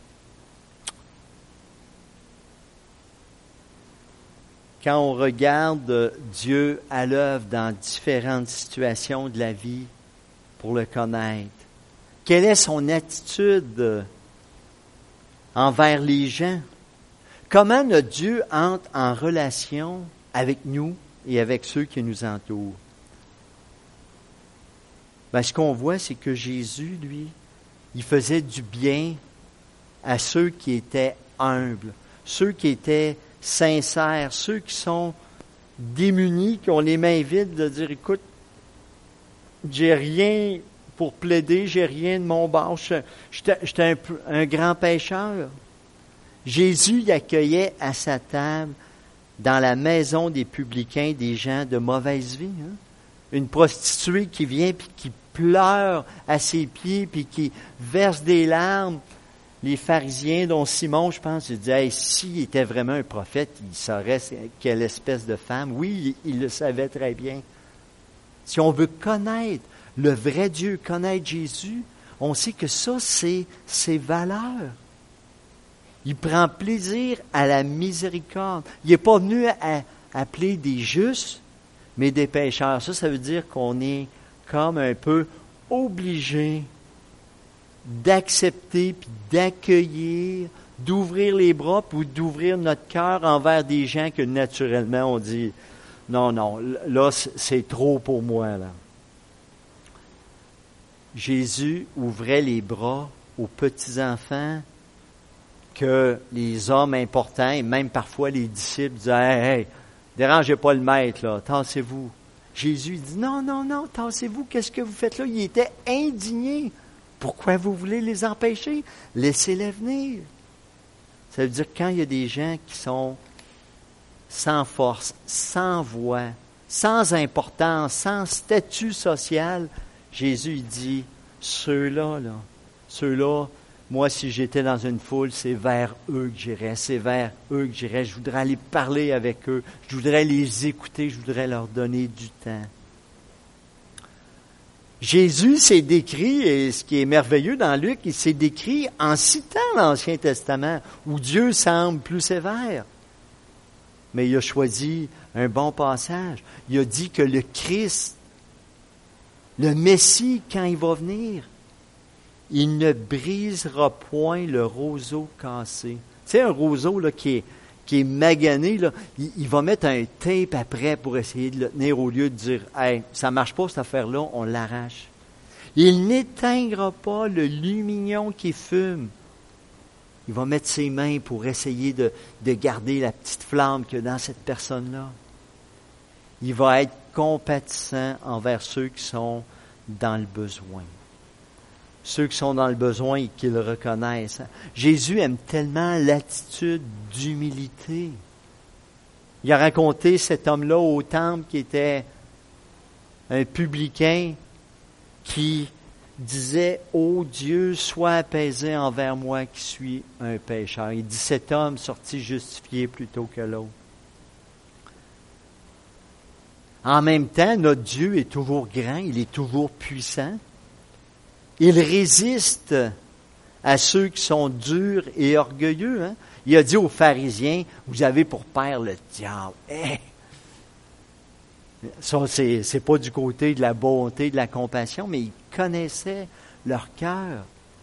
B: Quand on regarde Dieu à l'œuvre dans différentes situations de la vie pour le connaître, quelle est son attitude envers les gens? Comment notre Dieu entre en relation avec nous et avec ceux qui nous entourent? Ben, ce qu'on voit, c'est que Jésus, lui, il faisait du bien à ceux qui étaient humbles, ceux qui étaient sincères, ceux qui sont démunis, qui ont les mains vides, de dire, écoute, j'ai rien pour plaider, j'ai rien de mon bord, j'étais un, un grand pécheur. Jésus y accueillait à sa table, dans la maison des publicains, des gens de mauvaise vie. Hein? Une prostituée qui vient puis qui pleure à ses pieds puis qui verse des larmes. Les pharisiens, dont Simon, je pense, il dit, hey, s'il était vraiment un prophète, il saurait quelle espèce de femme. Oui, il, il le savait très bien. Si on veut connaître le vrai Dieu, connaître Jésus, on sait que ça, c'est ses valeurs. Il prend plaisir à la miséricorde. Il n'est pas venu à, à appeler des justes, mais des pécheurs. Ça, ça veut dire qu'on est comme un peu obligé d'accepter puis d'accueillir, d'ouvrir les bras puis d'ouvrir notre cœur envers des gens que naturellement on dit non, non, là c'est trop pour moi, là. Jésus ouvrait les bras aux petits-enfants que les hommes importants et même parfois les disciples disaient hey, hey, dérangez pas le maître, là, tassez-vous. Jésus dit, non, non, non, tassez-vous, qu'est-ce que vous faites là? Il était indigné. Pourquoi vous voulez les empêcher? Laissez-les venir. Ça veut dire que quand il y a des gens qui sont sans force, sans voix, sans importance, sans statut social, Jésus il dit, ceux-là, là, ceux-là, moi si j'étais dans une foule, c'est vers eux que j'irais, c'est vers eux que j'irais. Je voudrais aller parler avec eux, je voudrais les écouter, je voudrais leur donner du temps. Jésus s'est décrit, et ce qui est merveilleux dans Luc, il s'est décrit en citant l'Ancien Testament, où Dieu semble plus sévère. Mais il a choisi un bon passage. Il a dit que le Christ, le Messie, quand il va venir, il ne brisera point le roseau cassé. Tu sais, un roseau là, qui est, qui est magané, là, il, il va mettre un tape après pour essayer de le tenir au lieu de dire « Hey, ça marche pas cette affaire-là, on l'arrache. » Il n'éteindra pas le lumignon qui fume. Il va mettre ses mains pour essayer de, de garder la petite flamme qu'il y a dans cette personne-là. Il va être compatissant envers ceux qui sont dans le besoin. Ceux qui sont dans le besoin et qui le reconnaissent. Jésus aime tellement l'attitude d'humilité. Il a raconté cet homme-là au temple qui était un publicain qui disait « Ô Dieu, sois apaisé envers moi qui suis un pécheur. » Il dit « Cet homme sortit justifié plutôt que l'autre. » En même temps, notre Dieu est toujours grand, il est toujours puissant. Il résiste à ceux qui sont durs et orgueilleux. Hein? Il a dit aux pharisiens, vous avez pour père le diable. Hey! Ça, c'est, c'est pas du côté de la bonté, de la compassion, mais il connaissait leur cœur.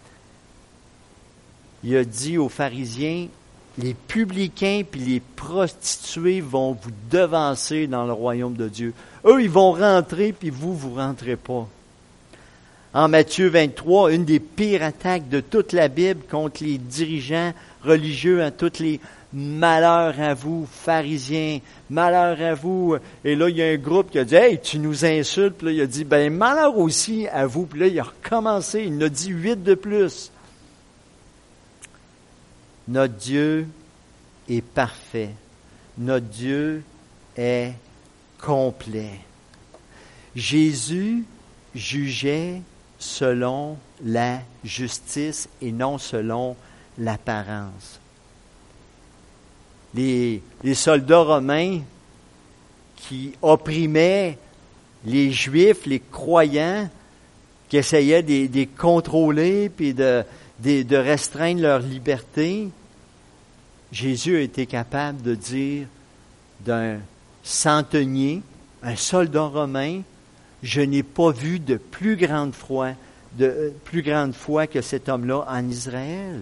B: Il a dit aux pharisiens, les publicains puis les prostituées vont vous devancer dans le royaume de Dieu. Eux, ils vont rentrer, puis vous, vous rentrez pas. En Matthieu vingt-trois, une des pires attaques de toute la Bible contre les dirigeants religieux, à tous les malheurs à vous, pharisiens, malheur à vous. Et là, il y a un groupe qui a dit, hey, tu nous insultes. Puis là, il a dit, ben, malheur aussi à vous. Puis là, il a recommencé, il en a dit huit de plus. Notre Dieu est parfait. Notre Dieu est complet. Jésus jugeait selon la justice et non selon l'apparence. Les, les soldats romains qui opprimaient les Juifs, les croyants, qui essayaient de les, de les contrôler puis de, de, de restreindre leur liberté, Jésus a été capable de dire d'un centenier, un soldat romain, je n'ai pas vu de plus grande foi, de plus grande foi que cet homme-là en Israël.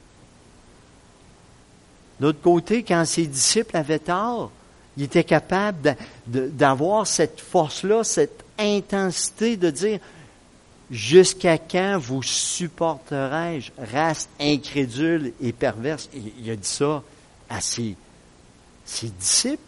B: D'autre côté, quand ses disciples avaient tort, il était capable de, de, d'avoir cette force-là, cette intensité de dire « Jusqu'à quand vous supporterai-je, race incrédule et perverse? » Il a dit ça à ses, ses disciples.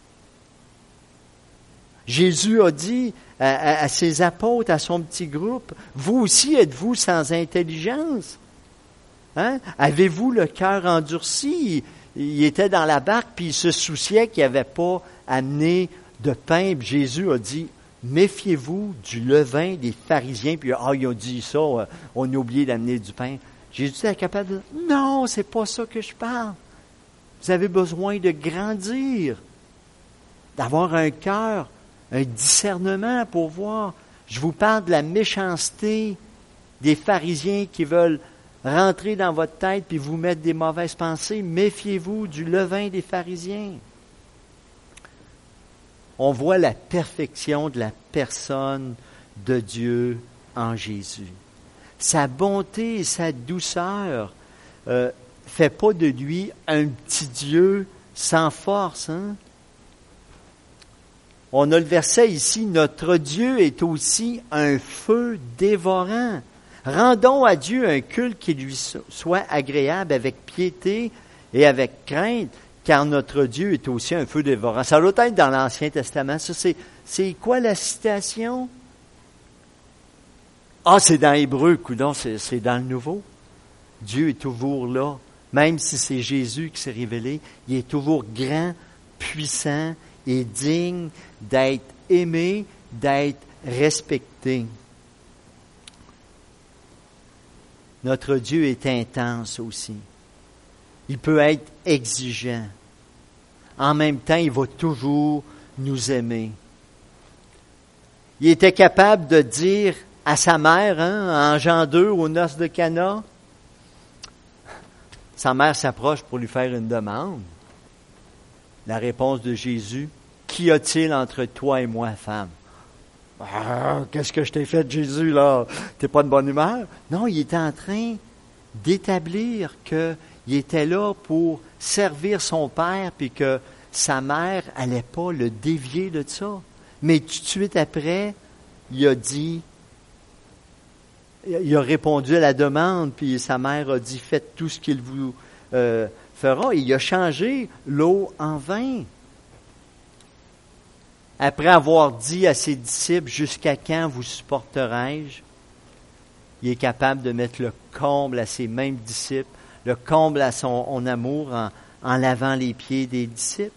B: Jésus a dit à, à, à ses apôtres, à son petit groupe, « Vous aussi êtes-vous sans intelligence? Hein? Avez-vous le cœur endurci? » Il était dans la barque, puis il se souciait qu'il n'avait pas amené de pain. Puis Jésus a dit, méfiez-vous du levain des pharisiens. Puis ah, ils ont dit ça, on a oublié d'amener du pain. Jésus était capable de dire, non, c'est pas ça que je parle. Vous avez besoin de grandir, d'avoir un cœur, un discernement pour voir. Je vous parle de la méchanceté des pharisiens qui veulent rentrer dans votre tête puis vous mettre des mauvaises pensées. Méfiez-vous du levain des pharisiens. On voit la perfection de la personne de Dieu en Jésus. Sa bonté et sa douceur euh, fait pas de lui un petit Dieu sans force. Hein? On a le verset ici, notre Dieu est aussi un feu dévorant. Rendons à Dieu un culte qui lui soit agréable avec piété et avec crainte, car notre Dieu est aussi un feu dévorant. Ça doit être dans l'Ancien Testament. Ça, c'est, c'est quoi la citation? Ah, c'est dans Hébreu, coudonc, c'est, c'est dans le Nouveau. Dieu est toujours là. Même si c'est Jésus qui s'est révélé, il est toujours grand, puissant et digne d'être aimé, d'être respecté. Notre Dieu est intense aussi. Il peut être exigeant. En même temps, il va toujours nous aimer. Il était capable de dire à sa mère, hein, en Jean deux, aux noces de Cana, sa mère s'approche pour lui faire une demande. La réponse de Jésus, « Qu'y a-t-il entre toi et moi, femme? » Ah, qu'est-ce que je t'ai fait, Jésus, là? T'es pas de bonne humeur? Non, il était en train d'établir qu'il était là pour servir son père, puis que sa mère allait pas le dévier de ça. Mais tout de suite après, il a dit, il a répondu à la demande, puis sa mère a dit, faites tout ce qu'il vous euh, fera. Il a changé l'eau en vin. Après avoir dit à ses disciples, jusqu'à quand vous supporterai-je? Il est capable de mettre le comble à ses mêmes disciples, le comble à son, son amour en, en lavant les pieds des disciples.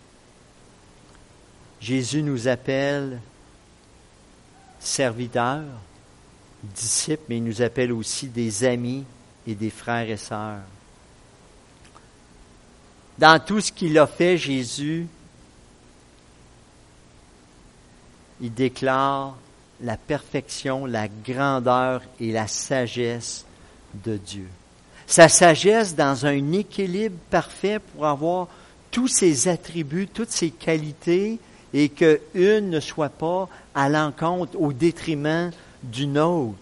B: Jésus nous appelle serviteurs, disciples, mais il nous appelle aussi des amis et des frères et sœurs. Dans tout ce qu'il a fait, Jésus, il déclare la perfection, la grandeur et la sagesse de Dieu. Sa sagesse dans un équilibre parfait pour avoir tous ses attributs, toutes ses qualités, et qu'une ne soit pas à l'encontre, au détriment d'une autre.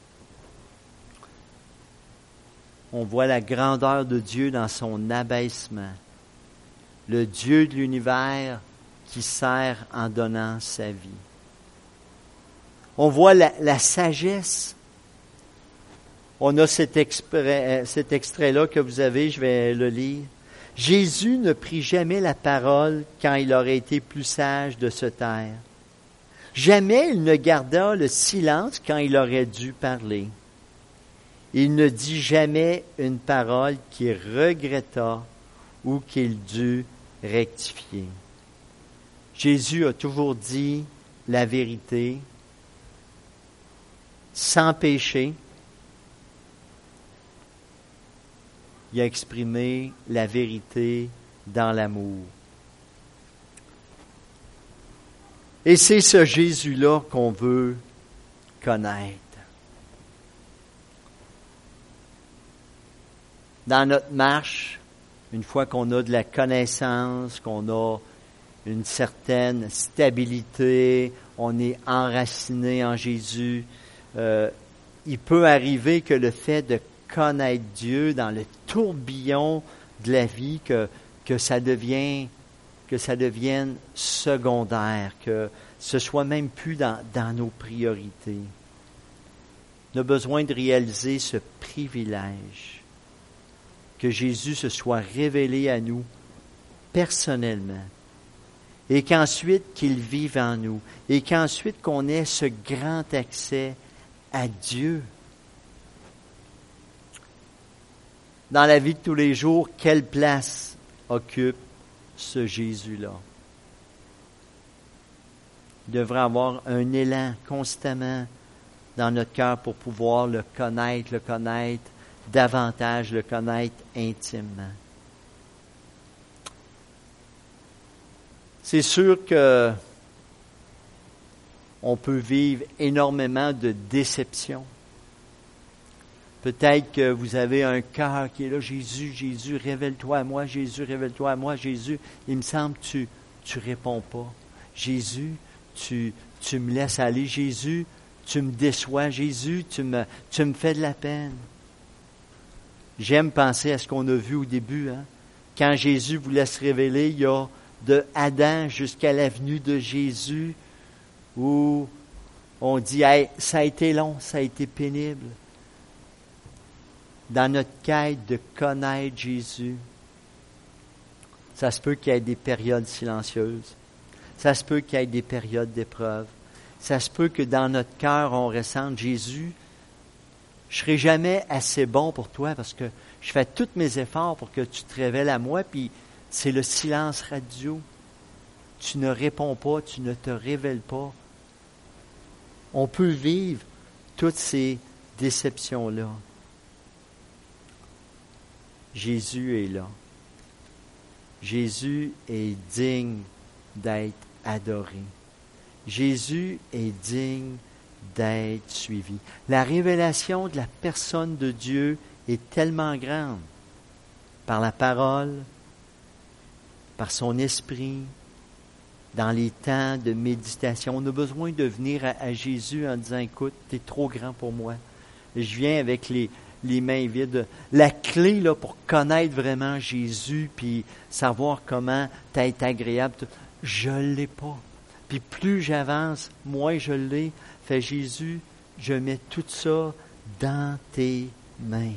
B: On voit la grandeur de Dieu dans son abaissement. Le Dieu de l'univers qui sert en donnant sa vie. On voit la, la sagesse. On a cet, exprès, cet extrait-là que vous avez, je vais le lire. Jésus ne prit jamais la parole quand il aurait été plus sage de se taire. Jamais il ne garda le silence quand il aurait dû parler. Il ne dit jamais une parole qu'il regretta ou qu'il dut rectifier. Jésus a toujours dit la vérité, sans péché. Il a exprimé la vérité dans l'amour. Et c'est ce Jésus-là qu'on veut connaître. Dans notre marche, une fois qu'on a de la connaissance, qu'on a une certaine stabilité, on est enraciné en Jésus, euh, il peut arriver que le fait de connaître Dieu dans le tourbillon de la vie, que, que ça devient, que ça devienne secondaire, que ce soit même plus dans, dans nos priorités. On a besoin de réaliser ce privilège, que Jésus se soit révélé à nous personnellement, et qu'ensuite qu'il vive en nous, et qu'ensuite qu'on ait ce grand accès à Dieu. Dans la vie de tous les jours, quelle place occupe ce Jésus-là? Il devrait avoir un élan constamment dans notre cœur pour pouvoir le connaître, le connaître davantage, le connaître intimement. C'est sûr que on peut vivre énormément de déception. Peut-être que vous avez un cœur qui est là, Jésus, Jésus, révèle-toi à moi, Jésus, révèle-toi à moi, Jésus. Il me semble que tu tu réponds pas. Jésus, tu, tu me laisses aller. Jésus, tu me déçois. Jésus, tu me, tu me fais de la peine. J'aime penser à ce qu'on a vu au début. Hein? Quand Jésus voulait se révéler, il y a de Adam jusqu'à la venue de Jésus, où on dit hey, ça a été long, ça a été pénible. Dans notre quête de connaître Jésus, Ça se peut qu'il y ait des périodes silencieuses. Ça se peut qu'il y ait des périodes d'épreuve. Ça se peut que dans notre cœur, on ressente, Jésus, je ne serai jamais assez bon pour toi parce que je fais tous mes efforts pour que tu te révèles à moi, puis c'est le silence radio. Tu ne réponds pas, tu ne te révèles pas. On peut vivre toutes ces déceptions-là. Jésus est là. Jésus est digne d'être adoré. Jésus est digne d'être suivi. La révélation de la personne de Dieu est tellement grande par la parole, par son esprit, dans les temps de méditation. On a besoin de venir à, à Jésus en disant, écoute, tu es trop grand pour moi. Et je viens avec les, les mains vides. La clé là, pour connaître vraiment Jésus, puis savoir comment t'être agréable, je ne l'ai pas. Puis plus j'avance, moins je l'ai. Fait Jésus, je mets tout ça dans tes mains.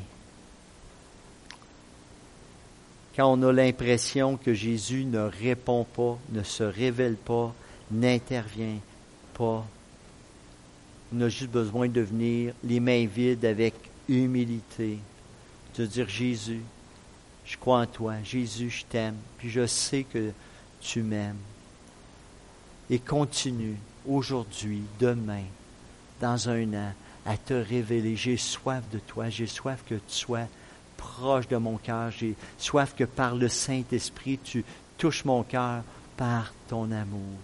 B: Quand on a l'impression que Jésus ne répond pas, ne se révèle pas, n'intervient pas, on a juste besoin de venir les mains vides avec humilité, de dire Jésus, je crois en toi, Jésus, je t'aime, puis je sais que tu m'aimes. Et continue aujourd'hui, demain, dans un an, à te révéler. J'ai soif de toi, j'ai soif que tu sois proche de mon cœur, j'ai soif que par le Saint-Esprit, tu touches mon cœur par ton amour.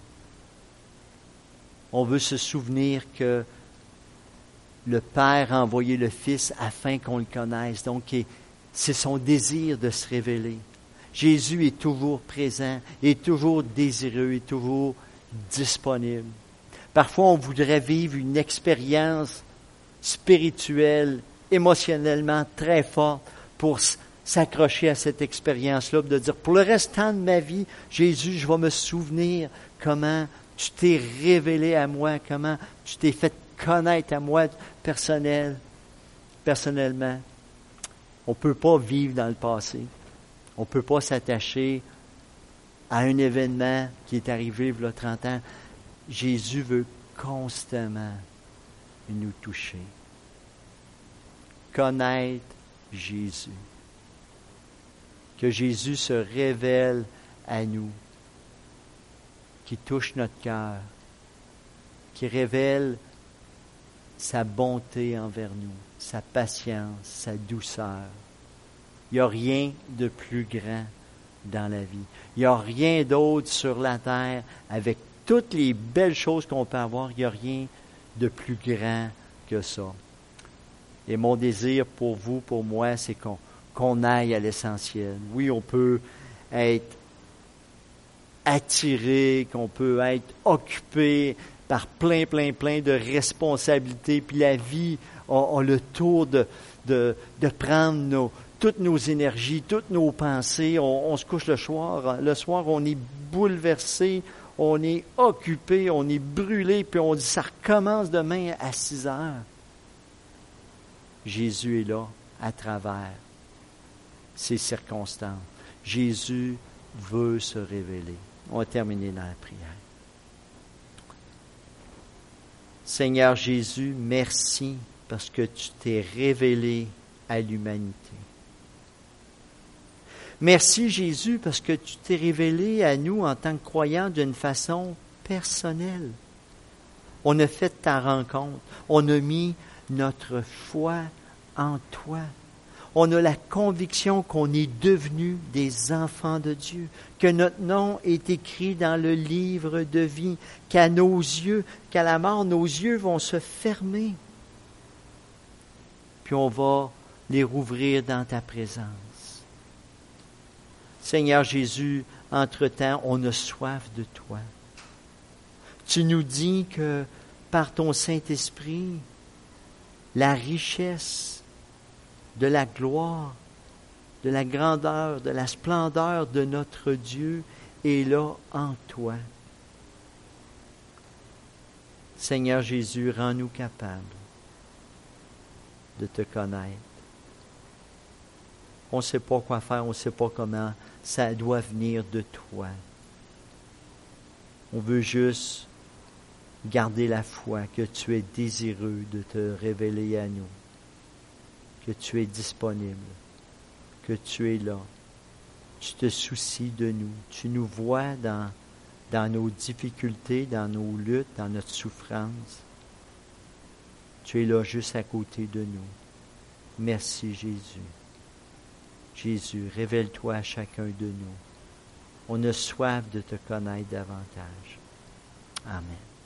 B: On veut se souvenir que le Père a envoyé le Fils afin qu'on le connaisse. Donc, c'est son désir de se révéler. Jésus est toujours présent, est toujours désireux, est toujours disponible. Parfois, on voudrait vivre une expérience spirituelle, émotionnellement très forte pour s'accrocher à cette expérience-là, de dire, pour le restant de ma vie, Jésus, je vais me souvenir comment tu t'es révélé à moi, comment tu t'es fait connaître à moi personnel, personnellement. On ne peut pas vivre dans le passé. On ne peut pas s'attacher à un événement qui est arrivé il y a trente ans. Jésus veut constamment nous toucher. Connaître Jésus. Que Jésus se révèle à nous, qui touche notre cœur, qui révèle sa bonté envers nous, sa patience, sa douceur. Il n'y a rien de plus grand dans la vie. Il n'y a rien d'autre sur la terre, avec toutes les belles choses qu'on peut avoir, il n'y a rien de plus grand que ça. Et mon désir pour vous, pour moi, c'est qu'on, qu'on aille à l'essentiel. Oui, on peut être attiré, qu'on peut être occupé par plein, plein, plein de responsabilités. Puis la vie a, a le tour de, de, de prendre nos, toutes nos énergies, toutes nos pensées. On, on se couche le soir. Le soir, on est bouleversé, on est occupé, on est brûlé, puis on dit, ça recommence demain à six heures. Jésus est là, à travers ces circonstances. Jésus veut se révéler. On va terminer dans la prière. Seigneur Jésus, merci parce que tu t'es révélé à l'humanité. Merci Jésus parce que tu t'es révélé à nous en tant que croyants d'une façon personnelle. On a fait ta rencontre. On a mis notre foi en toi. On a la conviction qu'on est devenus des enfants de Dieu, que notre nom est écrit dans le livre de vie, qu'à nos yeux, qu'à la mort, nos yeux vont se fermer. Puis on va les rouvrir dans ta présence. Seigneur Jésus, entre-temps, on a soif de toi. Tu nous dis que par ton Saint-Esprit, la richesse de la gloire, de la grandeur, de la splendeur de notre Dieu est là en toi. Seigneur Jésus, rends-nous capables de te connaître. On ne sait pas quoi faire, on ne sait pas comment ça doit venir de toi. On veut juste garder la foi que tu es désireux de te révéler à nous, que tu es disponible, que tu es là. Tu te soucies de nous. Tu nous vois dans, dans nos difficultés, dans nos luttes, dans notre souffrance. Tu es là juste à côté de nous. Merci Jésus. Jésus, révèle-toi à chacun de nous. On a soif de te connaître davantage. Amen.